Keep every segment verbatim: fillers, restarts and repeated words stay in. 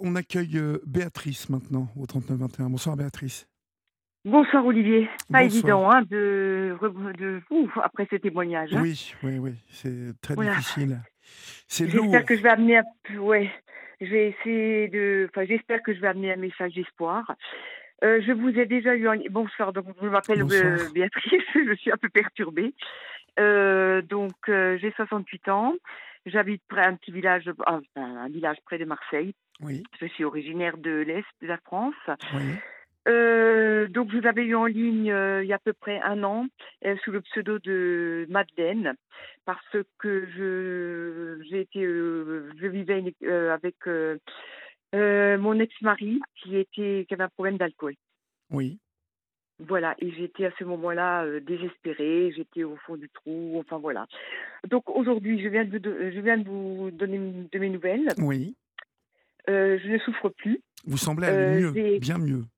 on accueille euh, Béatrice maintenant au trente-neuf vingt et un. Bonsoir Béatrice. Bonsoir Olivier. Pas Bonsoir. évident hein, de, re- de ouf, après ce témoignage. Hein. Oui, oui, oui, c'est très Voilà. difficile. C'est J'espère que je lourd. vais amener un peu. Ouais. Je vais essayer de. Enfin, j'espère que je vais amener un message d'espoir. Euh, je vous ai déjà eu en... Bonsoir, donc je m'appelle euh, Bonsoir. Béatrice, je suis un peu perturbée. Euh, donc euh, j'ai soixante-huit ans, j'habite près un petit village, enfin, un village près de Marseille. Oui, Je suis originaire de l'Est de la France. oui, Euh, donc, je vous avais eu en ligne euh, il y a à peu près un an euh, sous le pseudo de Madeleine parce que je j'ai été euh, je vivais une- euh, avec euh, euh, mon ex-mari qui était qui avait un problème d'alcool. oui. Voilà, et j'étais à ce moment-là euh, désespérée, j'étais au fond du trou, enfin voilà. Donc aujourd'hui, je viens de vous do- je viens de vous donner de mes nouvelles. Oui. Euh, je ne souffre plus. Vous semblez aller Euh, mieux, j'ai bien mieux.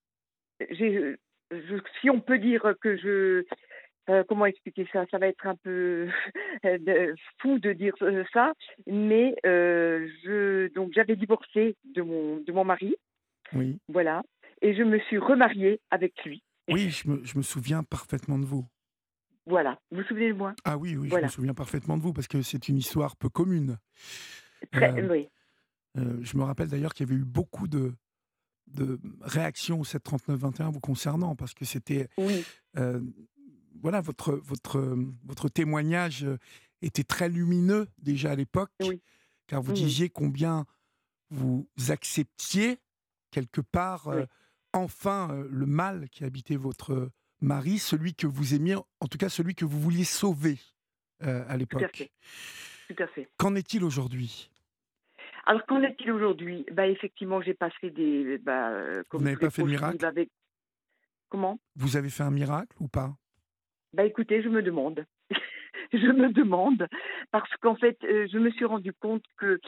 j'ai je- si on peut dire que je Euh, comment expliquer ça? Ça va être un peu euh, de- fou de dire euh, ça, mais euh, je donc j'avais divorcé de mon de mon mari, Oui. voilà, et je me suis remariée avec lui, Oui, je me, je me souviens parfaitement de vous. voilà. Vous vous souvenez de moi? Ah oui, oui, je me Voilà. souviens parfaitement de vous parce que c'est une histoire peu commune. Très, Euh, oui, euh, je me rappelle d'ailleurs qu'il y avait eu beaucoup de, de réactions au sept trente-neuf vingt et un vous concernant parce que c'était oui, euh, voilà, votre, votre, votre témoignage euh, était très lumineux déjà à l'époque, oui, car vous mhm, disiez combien vous acceptiez quelque part euh, oui, enfin euh, le mal qui habitait votre mari, celui que vous aimiez, en tout cas celui que vous vouliez sauver euh, à tout à fait, l'époque. tout à fait. Qu'en est-il aujourd'hui? Alors qu'en est-il aujourd'hui? Bah effectivement, j'ai passé des, bah, euh, Vous comme n'avez tous les pas fait de proches qui vivent miracle? avec. Comment? Vous avez fait un miracle ou pas? Bah écoutez, je me demande. Je me demande parce qu'en fait, euh, je me suis rendu compte que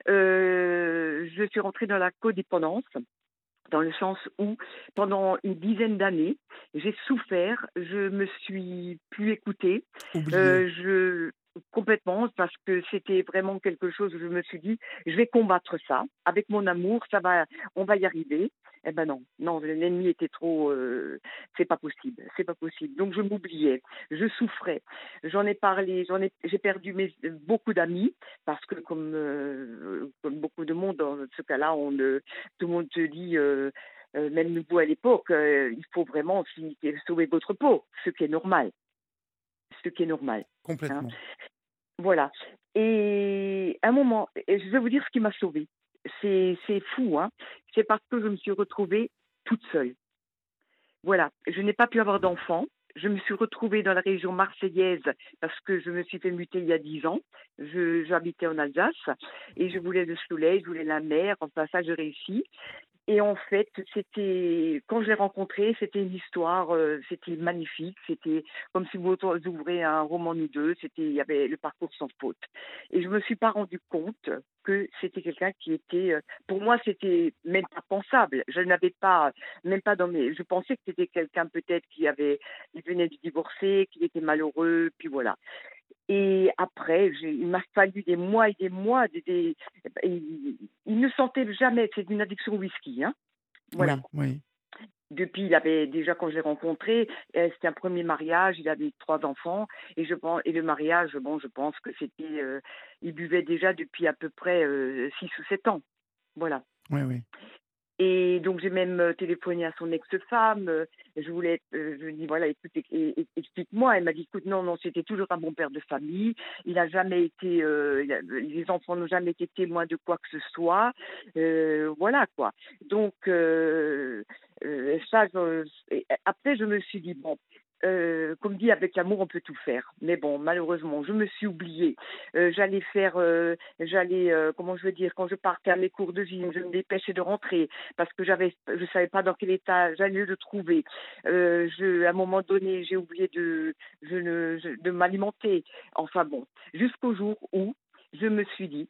euh, je suis rentrée dans la codépendance, dans le sens où pendant une dizaine d'années, j'ai souffert, je me suis plus écoutée, Oublié. euh, je complètement parce que c'était vraiment quelque chose où je me suis dit je vais combattre ça avec mon amour, ça va, on va y arriver. Eh ben non, non, l'ennemi était trop, euh, c'est pas possible, c'est pas possible. Donc je m'oubliais, je souffrais. J'en ai parlé, j'en ai, j'ai perdu mes, beaucoup d'amis parce que comme euh, comme beaucoup de monde dans ce cas-là, on ne tout le monde te dit, euh, euh, même vous à l'époque, euh, il faut vraiment si- sauver votre peau, ce qui est normal, ce qui est normal. Hein. Complètement. Voilà. Et à un moment, et je vais vous dire ce qui m'a sauvée. C'est, c'est fou, hein. C'est parce que je me suis retrouvée toute seule. Voilà. Je n'ai pas pu avoir d'enfant. Je me suis retrouvée dans la région marseillaise parce que je me suis fait muter il y a dix ans. Je, j'habitais en Alsace et je voulais le soleil, je voulais la mer. Enfin, ça, j'ai réussi. Et en fait, c'était quand je l'ai rencontré, c'était une histoire, euh, c'était magnifique, c'était comme si vous auto- vous ouvrez un roman nous deux, c'était il y avait le parcours sans faute. Et je me suis pas rendu compte que c'était quelqu'un qui était, euh, pour moi, c'était même pas pensable. Je n'avais pas, même pas dans mes, je pensais que c'était quelqu'un peut-être qui avait, il venait de divorcer, qui était malheureux, puis voilà. Et après, j'ai, il m'a fallu des mois et des mois. Des, des- il, il ne sentait jamais. C'est une addiction au whisky. Hein. Voilà. Oui, oui. Depuis, il avait déjà, quand je l'ai rencontré, euh, c'était un premier mariage. Il avait trois enfants. Et, je pense, et le mariage, bon, je pense que c'était. Euh, il buvait déjà depuis à peu près euh, six ou sept ans. Voilà. Oui, oui. Et donc j'ai même euh, téléphoné à son ex-femme. euh, Je voulais, euh, je lui ai dit voilà, écoute, é- é- explique-moi. Elle m'a dit écoute, non, non, c'était toujours un bon père de famille. Il n'a jamais été, euh, il a- les enfants n'ont jamais été témoins de quoi que ce soit. Euh, voilà quoi. Donc euh, euh, ça, je- et après je me suis dit bon. Euh, comme dit, avec l'amour, on peut tout faire. Mais bon, malheureusement, je me suis oubliée. Euh, j'allais faire, euh, j'allais, euh, comment je veux dire, quand je partais à mes cours de gym, je me dépêchais de rentrer parce que j'avais, je savais pas dans quel état j'allais le trouver. Euh, je, à un moment donné, j'ai oublié de, je ne, je- de m'alimenter. Enfin bon, jusqu'au jour où je me suis dit,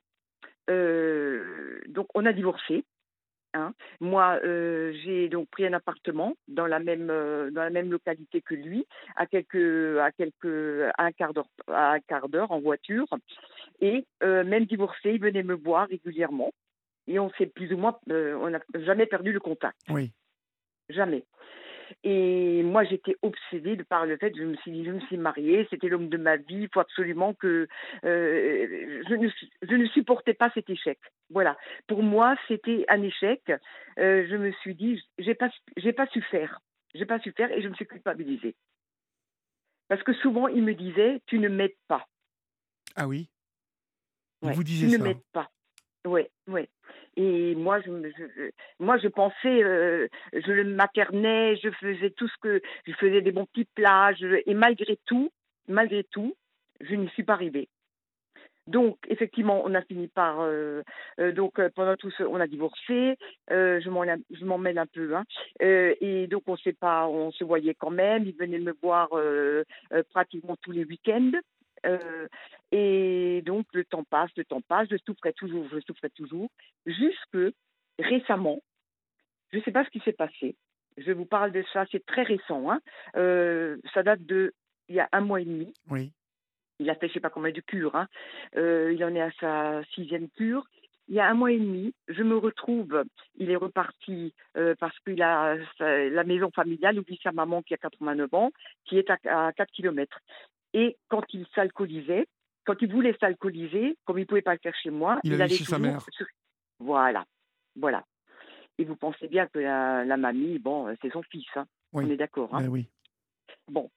euh, donc on a divorcé. Hein. Moi, euh, j'ai donc pris un appartement dans la même euh, dans la même localité que lui, à quelques à quelques à un quart d'heure à un quart d'heure en voiture. Et euh, même divorcé, il venait me voir régulièrement. et on s'est plus ou moins, euh, on n'a jamais perdu le contact, Oui. jamais. Et moi, j'étais obsédée de par le fait, je me suis dit, je me suis mariée, c'était l'homme de ma vie, il faut absolument que... euh, je, ne, je ne supportais pas cet échec. Voilà. Pour moi, c'était un échec. Euh, je me suis dit, j'ai pas, j'ai pas su faire. J'ai pas su faire et je me suis culpabilisée. Parce que souvent, il me disait, tu ne m'aides pas. Ah oui? Il Ouais, vous tu disait ne ça? m'aides pas. Ouais, ouais. Et moi, je, me- je, je- moi, je pensais, euh, je le maternais, je faisais tout ce que, je faisais des bons petits plats, je- et malgré tout, malgré tout, je n'y suis pas arrivée. Donc, effectivement, on a fini par, euh, euh, donc euh, pendant tout ce, on a divorcé. Euh, je m'en, je m'en mêle un peu, hein. Euh, et donc on sait pas, on se voyait quand même. Il venait me voir euh, euh, pratiquement tous les week-ends. Euh, et donc le temps passe, le temps passe. Je souffrais toujours, je souffrais toujours, jusque récemment. Je ne sais pas ce qui s'est passé. Je vous parle de ça, c'est très récent, hein. Euh, ça date de il y a un mois et demi. Oui. Il a fait je sais pas combien de cures, hein. Euh, il en est à sa sixième cure. Il y a un mois et demi, je me retrouve, il est reparti euh, parce qu'il a sa- la maison familiale, oublie sa maman qui a quatre-vingt-neuf ans, qui est à, à quatre kilomètres. Et quand il s'alcoolisait, quand il voulait s'alcooliser, comme il ne pouvait pas le faire chez moi, Il il allait allait chez sa toujours mère? sur... Voilà, voilà. Et vous pensez bien que la, la mamie, bon, c'est son fils, hein. On Oui. est d'accord, hein. Ben oui. Bon,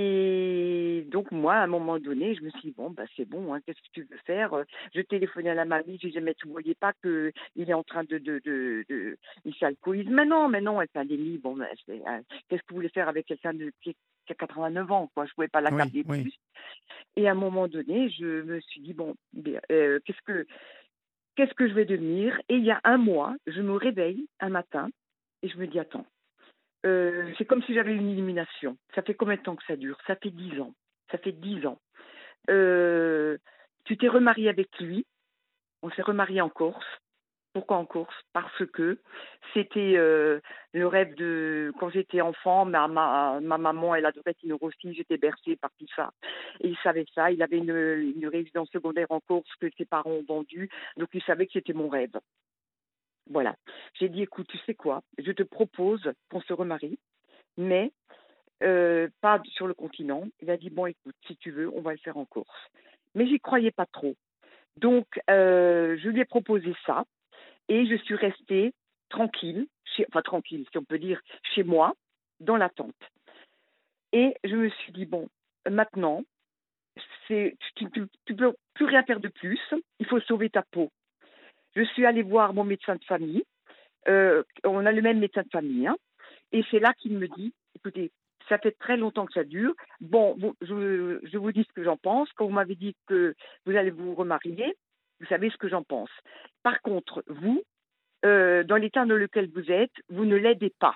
et donc moi, à un moment donné, je me suis dit, bon, bah, c'est bon, hein, qu'est-ce que tu veux faire? Euh, Je téléphonais à la mamie, je disais, mais tu ne voyais pas qu'il est en train de... de, de, de... Il s'alcoolise. Mais non, mais non, elle fait un déni. Bon, ben, c'est, euh, qu'est-ce que vous voulez faire avec quelqu'un de, qui, qui a quatre-vingt-neuf ans, quoi? Je ne pouvais pas Oui, l'accabler oui. plus. Et à un moment donné, je me suis dit, bon, bien, euh, qu'est-ce que, qu'est-ce que je vais devenir? Et il y a un mois, je me réveille un matin et je me dis, attends, euh, c'est comme si j'avais une illumination. Ça fait combien de temps que ça dure? Ça fait dix ans. Ça fait dix ans. Euh, Tu t'es remarié avec lui. On s'est remarié en Corse. Pourquoi en Corse? Parce que c'était euh, le rêve de... Quand j'étais enfant, ma, ma, ma maman, elle adorait Tino Rossi, j'étais bercée par tout ça. Et il savait ça. Il avait une, une résidence secondaire en Corse que ses parents ont vendue. Donc il savait que c'était mon rêve. Voilà. J'ai dit, écoute, tu sais quoi? Je te propose qu'on se remarie, mais euh, pas sur le continent. Il a dit, bon, écoute, si tu veux, on va le faire en Corse. Mais j'y croyais pas trop. Donc, euh, je lui ai proposé ça et je suis restée tranquille, chez, enfin tranquille, si on peut dire, chez moi, dans l'attente. Et je me suis dit, bon, maintenant, c'est, tu ne peux plus rien faire de plus, il faut sauver ta peau. Je suis allée voir mon médecin de famille. Euh, on a le même médecin de famille, hein. Et c'est là qu'il me dit, écoutez, ça fait très longtemps que ça dure. Bon, vous- je, je vous dis ce que j'en pense. Quand vous m'avez dit que vous allez vous remarier, vous savez ce que j'en pense. Par contre, vous, euh, dans l'état dans lequel vous êtes, vous ne l'aidez pas.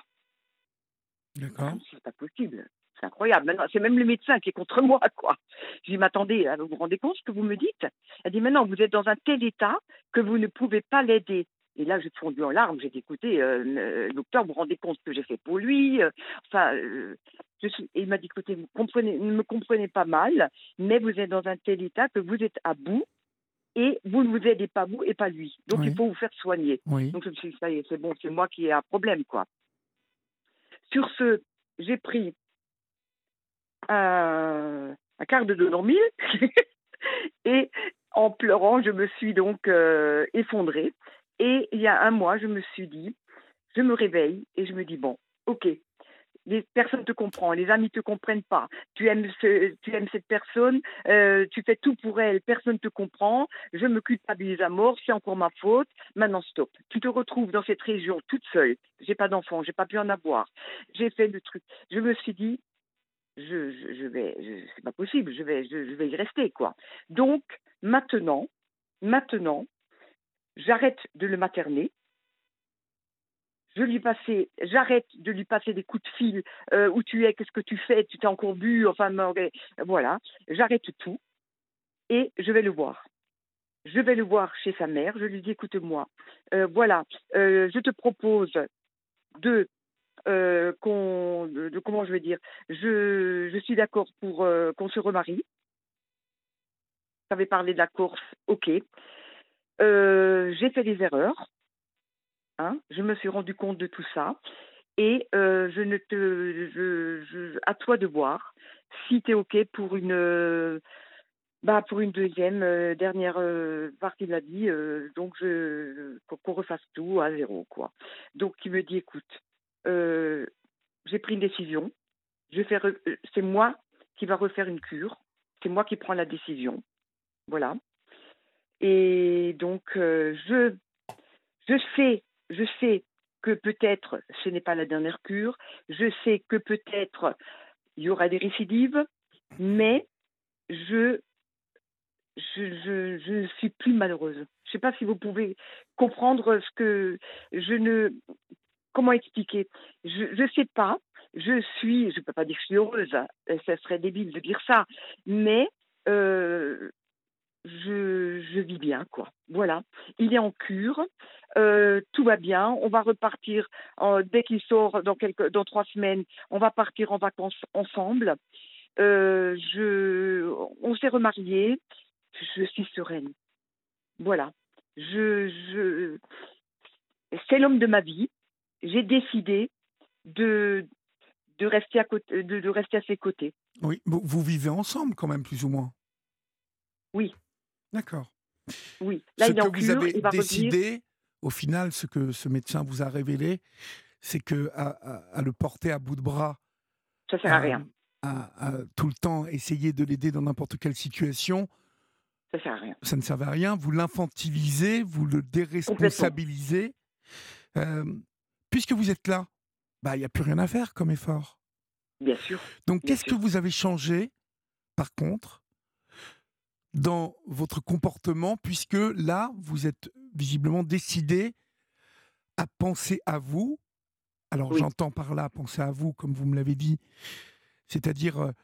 Ah, D'accord. mais c'est pas possible. C'est incroyable. Maintenant, c'est même le médecin qui est contre moi, quoi. Je dis, mais attendez, vous vous rendez compte ce que vous me dites? Elle dit, maintenant, vous êtes dans un tel état que vous ne pouvez pas l'aider. Et là, j'ai fondu en larmes. J'ai dit, écoutez, euh, euh, docteur, vous vous rendez compte ce que j'ai fait pour lui? Euh, Enfin, euh, je suis... Et il m'a dit, écoutez, vous comprenez, ne me comprenez pas mal, mais vous êtes dans un tel état que vous êtes à bout et vous ne vous aidez pas vous et pas lui. Donc, il Oui. faut vous faire soigner. Oui. Donc, je me suis dit, ça y est, c'est bon, c'est moi qui ai un problème, quoi. Sur ce, j'ai pris un, un quart de deux mille et en pleurant, je me suis donc euh, effondrée. Et il y a un mois, je me suis dit, je me réveille et je me dis, bon, ok, les personnes te comprennent, les amis te comprennent pas, tu aimes, ce, tu aimes cette personne, euh, tu fais tout pour elle, personne te comprend, je me culpabilise à mort, c'est encore ma faute, maintenant stop. Tu te retrouves dans cette région toute seule, j'ai pas d'enfant, j'ai pas pu en avoir, j'ai fait le truc. Je me suis dit, je, je, je vais, je- c'est pas possible, je vais, je, je vais y rester, quoi. Donc, maintenant, maintenant, j'arrête de le materner, je lui passais, j'arrête de lui passer des coups de fil, euh, où tu es, qu'est-ce que tu fais, tu t'es encore bu, enfin, mais, voilà, j'arrête tout et je vais le voir. Je vais le voir chez sa mère, je lui dis, écoute-moi, euh, voilà, euh, je te propose de euh, qu'on, de, de- comment je vais dire, je, je suis d'accord pour euh, qu'on se remarie. Tu avais parlé de la Corse, ok. Euh, j'ai fait des erreurs, hein. Je me suis rendu compte de tout ça et heu, je ne te je je à toi de voir si tu es OK pour une, heu, bah, pour une deuxième e dernière, heu, partie de la vie, heu, donc je qu'on qu'on refasse tout à zéro, quoi. Donc il me dit: «Écoute, heu, j'ai pris une décision, je vais faire, heu heu, c'est moi qui va refaire une cure, c'est moi qui prends la décision, voilà et donc heu, je je sais je sais que peut-être ce n'est pas la dernière cure, je sais que peut-être il y aura des récidives, mais je je je je ne suis plus malheureuse. Je sais pas si vous pouvez comprendre ce que je ne comment expliquer? Je je sais pas, je suis je peux pas dire que je suis heureuse, heu, ça serait débile de dire ça, mais heu, je je vis bien, quoi. Voilà. Il est en cure, heu, tout va bien, on va repartir en dès qu'il sort dans quelques dans trois semaines, on va partir en vacances ensemble. Heu, je on s'est remariés, je suis sereine. Voilà. Je je c'est l'homme de ma vie. J'ai décidé de de rester à côté de de rester à ses côtés. Oui, vous vous vivez ensemble quand même plus ou moins? Oui, D'accord. oui. Là, Ce il est que en vous cure, avez il va revenir. décidé, au final, ce que ce médecin vous a révélé, c'est qu'à à à le porter à bout de bras, Ça sert à rien, hem, à à tout le temps essayer de l'aider dans n'importe quelle situation, ça sert à rien. ça ne servait à rien. Vous l'infantilisez, vous le Complètement. déresponsabilisez. Hem, Puisque vous êtes là, bah, il y a plus rien à faire comme effort. Bien sûr, Donc bien qu'est-ce que sûr. vous avez changé, par contre, dans votre comportement, puisque là, vous êtes visiblement décidé à penser à vous? Alors Oui, j'entends par là penser à vous, comme vous me l'avez dit, c'est-à-dire, heu,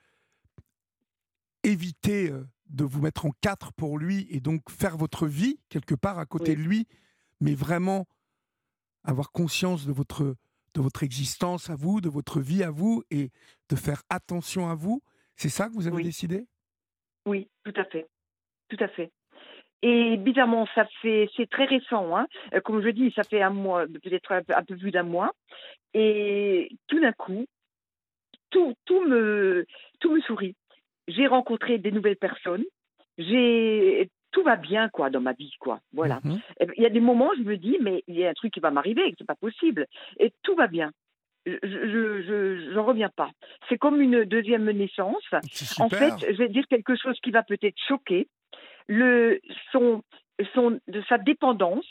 éviter, heu, de vous mettre en quatre pour lui et donc faire votre vie quelque part à côté oui, de lui, mais vraiment avoir conscience de votre de votre existence à vous, de votre vie à vous et de faire attention à vous. C'est ça que vous avez oui, décidé? oui, tout à fait, tout à fait et bizarrement, ça fait c'est très récent, hein, heu, comme je dis, ça fait un mois, peut-être un peu un peu plus d'un mois et tout d'un coup, tout tout me tout me sourit. J'ai rencontré des nouvelles personnes, j'ai tout va bien quoi dans ma vie quoi, voilà. Mmh. Et il y a des moments, je me dis: «Mais il y a un truc qui va m'arriver, c'est pas possible» et tout va bien. Je je je j'en reviens pas. C'est comme une deuxième naissance. C'est En fait, super. je vais dire quelque chose qui va peut-être choquer. Le son son de sa dépendance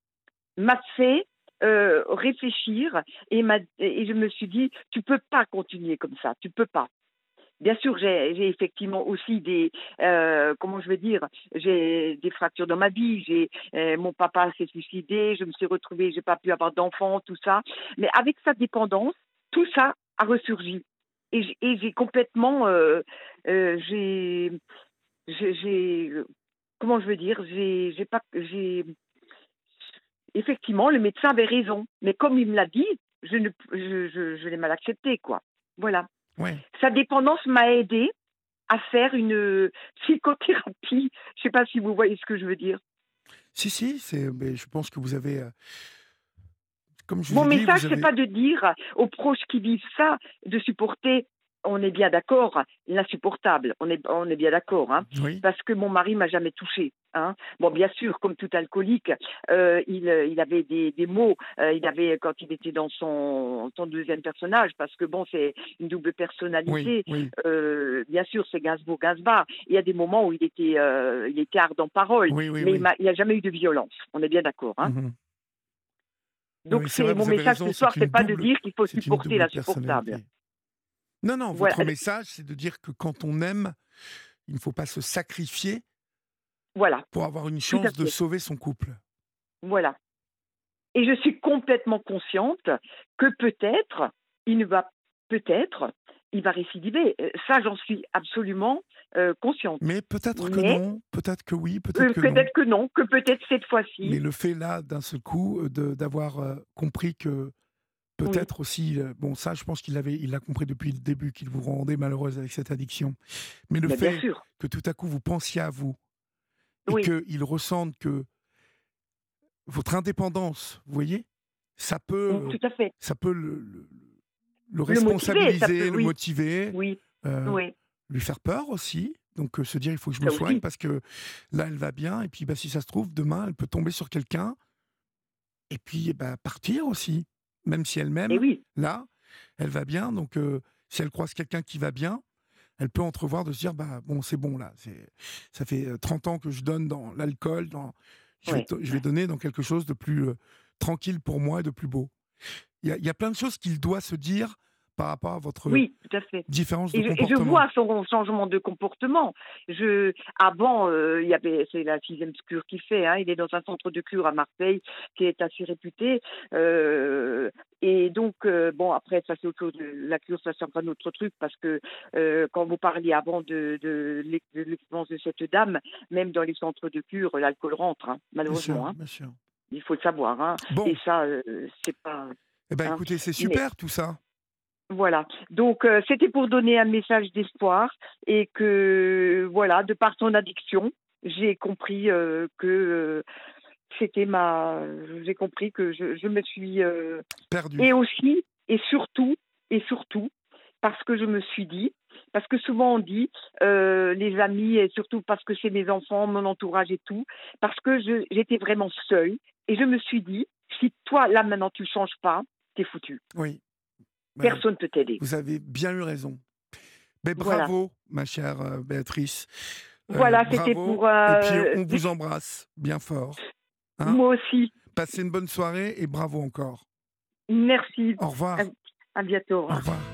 m'a fait, heu, réfléchir et m'a et je me suis dit: «Tu peux pas continuer comme ça, tu peux pas». Bien sûr, j'ai j'ai effectivement aussi des, heu, comment je vais dire? J'ai des fractures dans ma vie. J'ai, heu, mon papa s'est suicidé, je me suis retrouvée, j'ai pas pu avoir d'enfants, tout ça. Mais avec sa dépendance, tout ça a ressurgi et j'ai et j'ai complètement, heu heu, j'ai j'ai j'ai, comment je veux dire? J'ai j'ai pas j'ai effectivement, le médecin avait raison, mais comme il me l'a dit, je ne je je je l'ai mal accepté, quoi. Voilà. Ouais. Sa dépendance m'a aidée à faire une, heu, psychothérapie. Je sais pas si vous voyez ce que je veux dire? Si, si, c'est mais je pense que vous avez, heu, comme je vous Mon ai dit, message, vous c'est avez pas de dire aux proches qui vivent ça, de supporter, on est bien d'accord, l'insupportable. On est on est bien d'accord, hein? oui, Parce que mon mari m'a jamais touchée, hein. Bon, bien sûr, comme tout alcoolique, heu, il, heu, il avait des des maux, heu, il avait quand il était dans son son deuxième personnage, parce que bon, c'est une double oui, personnalité, oui, heu, bien sûr, c'est Gainsbourg, Gainsbar. Il y a des moments où il était, heu, il était ardent parole, oui, oui, mais il oui. m'a il y a jamais eu de violence. On est bien d'accord, hein? Mmh. Oui, Donc oui, c'est c'est vrai, mon vous avez message ce raison, soir, c'est une c'est pas de double dire qu'il faut c'est une supporter double l'insupportable. personnalité. Non, non, Voilà, votre message, c'est de dire que quand on aime, il ne faut pas se sacrifier voilà, pour avoir une tout à chance de fait, sauver son couple. voilà. Et je suis complètement consciente que peut-être, il ne va peut-être, il va récidiver. Heu, ça, j'en suis absolument, heu, consciente. Mais peut-être que Mais, non, peut-être que oui, peut-être heu, que non. peut-être que non, que peut-être cette Mais fois-ci, le fait là, d'un seul coup, heu, de d'avoir, heu, compris que oui, peut-être aussi, heu, bon ça je pense qu'il avait il l'a compris depuis le début qu'il vous rendait malheureuse avec cette addiction. Mais le mais bien fait sûr, que tout à coup vous pensiez à vous et oui, qu'il ressente que votre indépendance, vous voyez? ça Mmh, peut, tout à fait. ça peut le le le Le motiver, ça peut responsabiliser, le oui, motiver, oui, heu, oui, lui faire peur aussi. Donc, heu, se dire: «Il faut que je me ça soigne aussi. parce que là, elle va bien» et puis, bah, si ça se trouve, demain, elle peut tomber sur quelqu'un et puis, bah, partir aussi. Même si elle Et m'aime, oui, là, elle va bien donc, heu, si elle croise quelqu'un qui va bien, elle peut entrevoir de se dire: «Bah, bon, c'est bon là, c'est ça fait, heu, trente ans que je donne dans l'alcool, dans je vais ouais, te je vais ouais. donner dans quelque chose de plus, heu, tranquille pour moi et de plus beau». Il y a il y a plein de choses qu'il doit se dire par rapport à votre Oui, tout à fait. différence de Et je et je comportement. vois son changement de comportement. Je Avant, heu, il y avait c'est la sixième cure qu'il fait, hein. Il est dans un centre de cure à Marseille qui est assez réputé, heu et donc heu, bon après ça c'est autre chose. La cure ça c'est encore un autre truc parce que, heu, quand vous parliez avant de de l'ex de l'expérience de cette dame, même dans les centres de cure, l'alcool rentre, hein, Bien sûr, malheureusement, hein. bien sûr. Il faut le savoir, hein et Bon, ça, heu, c'est pas eh ben, hein, écoutez, c'est mais super tout ça. voilà, donc heu, c'était pour donner un message d'espoir et que voilà, de par son addiction, j'ai compris, heu, que, heu, c'était ma j'ai compris que je je me suis, heu Perdu. et aussi et surtout et surtout parce que je me suis dit parce que souvent on dit, heu, les amis et surtout parce que c'est mes enfants, mon entourage et tout, parce que je j'étais vraiment seule et je me suis dit: «Si toi, là, maintenant, tu changes pas, tu es foutue. Oui, mais Personne peut t'aider». vous avez bien eu raison. Mais Voilà. bravo, ma chère, heu, Béatrice, heu, Voilà, c'était bravo pour, et puis heu on vous embrasse bien fort, hein. moi aussi. Passez une bonne soirée et bravo encore. Merci. Au À revoir, à bientôt. Au au revoir. revoir.